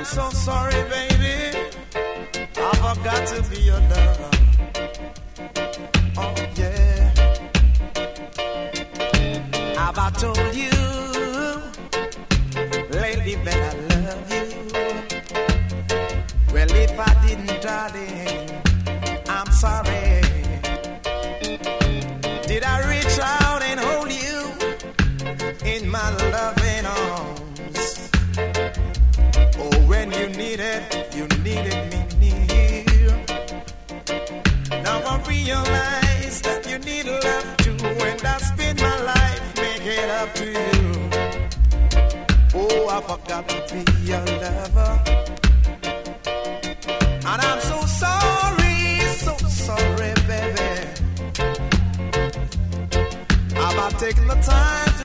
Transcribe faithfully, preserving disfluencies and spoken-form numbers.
so sorry, baby. I forgot to be your lover. Oh, yeah. Have I told you, lately, that I love you? Well, if I didn't, darling, I'm sorry. Did I reach out and hold you in my loving arms? Oh, when you needed, you needed me near. Now I realize that you need love too, and I spend my life making it up to you. Oh, I forgot to be your lover, and I'm so sorry, so sorry, baby. I've taken the time to